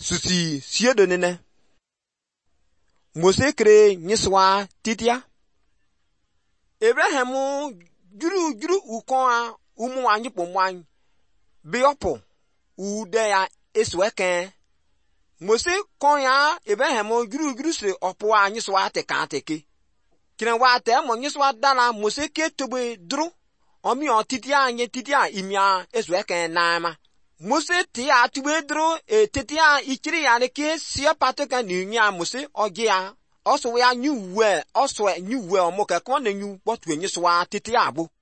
susi siedo nene. Mose kre nyiswa titia. Abraham juru ukon umu anyi pomwan biopo ude ya esweke. Mose kon ya Abraham juru se opo anyi swa teke. Kina wa te mo nyiswa dala Mose ke tobe dru. Omi on titia imia esweke naama. Mose ti atube dru titia ikiri ya ke sia patoka ni nya Mose ogia. Oso ya nyuwe omo ke kon na nyu botu nyiswa titia abu.